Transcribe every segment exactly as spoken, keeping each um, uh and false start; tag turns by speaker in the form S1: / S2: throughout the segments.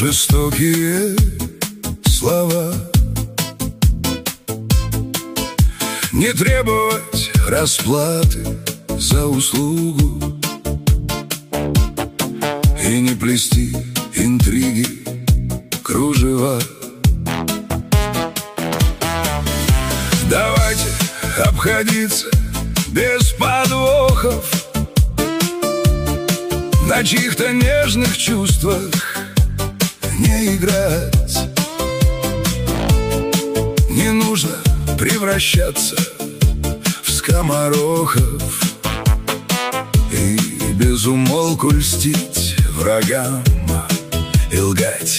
S1: жестокие слова. Не требовать расплаты за услугу и не плести интриги, кружева. Давайте обходиться без подвохов, на чьих-то нежных чувствах не играть. Не нужно превращаться в скоморохов и без умолку льстить врагам и лгать.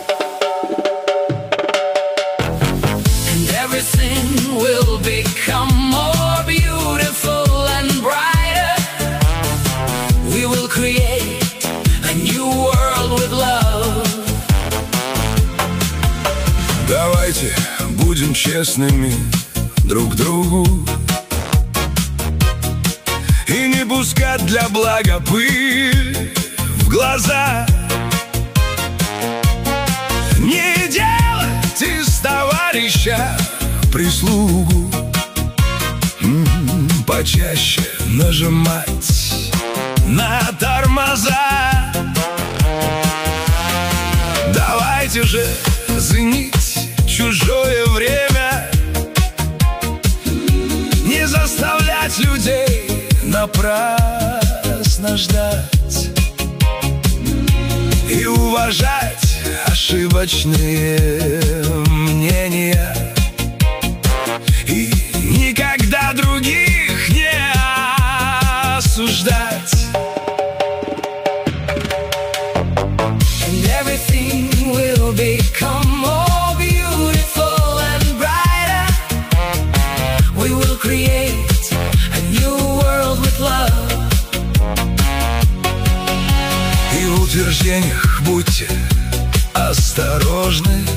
S2: And everything will become more beautiful and brighter. We will create a new world with love.
S1: Давайте будем честными друг другу и не пускать для блага пыль в глаза. Не делать из товарища прислугу, М-м, почаще нажимать на тормоза. Давайте же ценить чужое время, не заставлять людей напрасно ждать и уважать ошибочные мнения и никогда других не осуждать.
S2: And everything will become more beautiful and brighter. We will create a new world with love.
S1: И в утверждениях будьте осторожны.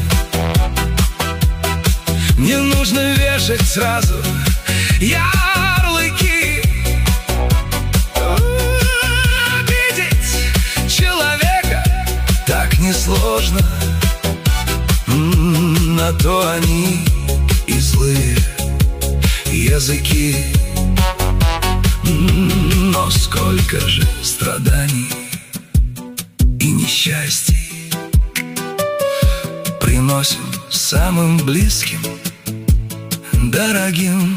S1: Не нужно вешать сразу ярлыки. Обидеть человека так несложно. М-м, на то они и злые языки. М-м, но сколько же страданий и несчастий приносим самым близким, дорогим.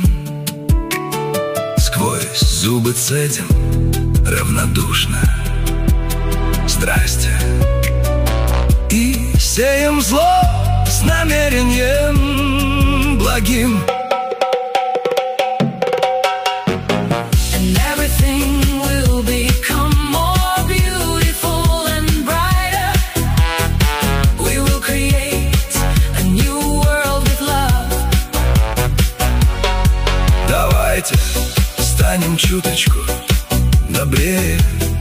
S1: Сквозь зубы цедим равнодушно здрасте и сеем зло с намерением благим.
S2: And everything will become more beautiful and brighter. We will create a new world with love.
S1: Давайте станем чуточку добрее,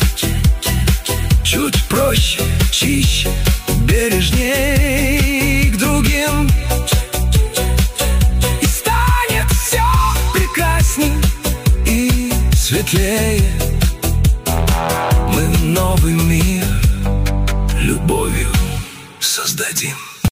S1: чуть проще, чище, бережней к другим. И станет все прекрасней и светлее. Мы новый мир любовью создадим.